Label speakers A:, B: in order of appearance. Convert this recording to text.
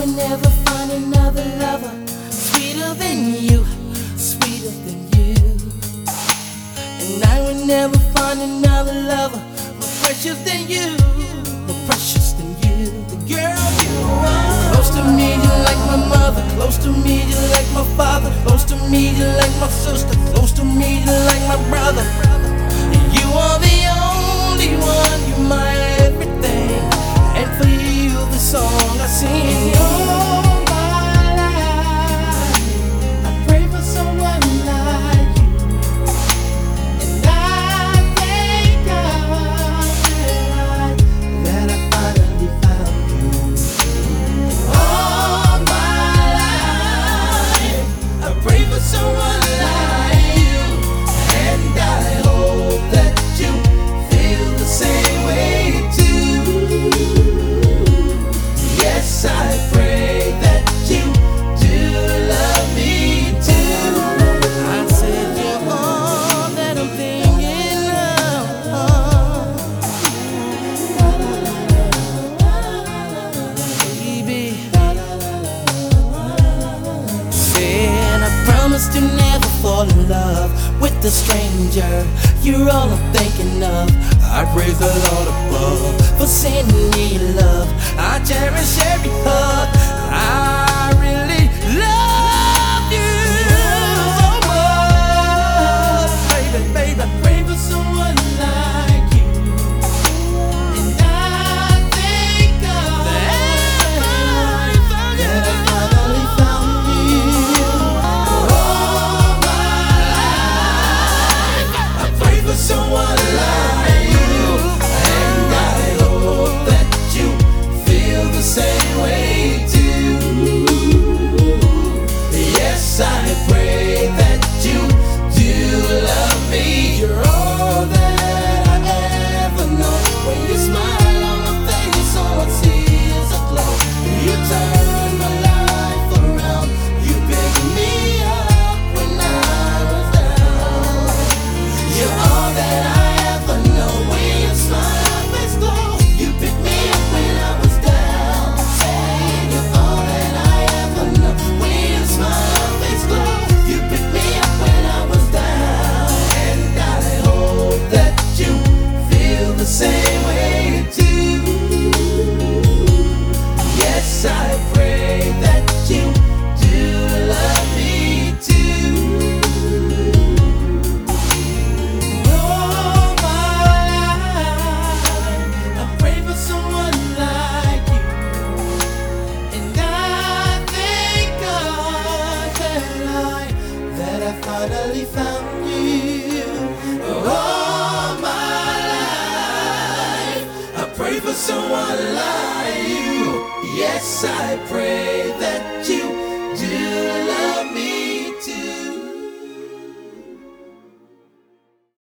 A: never find another lover sweeter than you, sweeter than you. And I will never find another lover more precious than you, more precious than you. The girl you are. Close to me, you like my mother. Close to me, you like my father. Close to me, you like my sister. Close to me, you like my brother. You are the only one, you're my everything. And for you, the song I sing.
B: All my life, I pray for someone like you, and I thank God that I finally found you. All my life, I pray for someone like you, and I hope that you feel the same way too. Yes, I pray that you do love me too.
A: I said you're all that I'm thinking of, baby. Said I promised to never fall in love with a stranger. You're all I'm thinking of. I praise the Lord above for sending me love. I cherish every hug. I really love you so much, baby, baby.
B: I pray for someone like you, and I thank God that I finally found you. All my life, I pray for someone like you, and I hope that you feel the same way too. Yes, I pray that you do love me. You're all that I ever know. When you smile on my face, all I see is a glow. You turn my life around. You pick me up when I was down. You're all that I ever know. When you smile, my face glow. You pick me up when I was down. Say you're all that I ever know. When you smile, my face glow. You pick me up when I was down, and I hope that you feel the same way too. Yes, I pray that you do love me too. All my life, I pray for someone like you, and I thank God that I finally found you. All my life, I pray for someone like you. Yes, I pray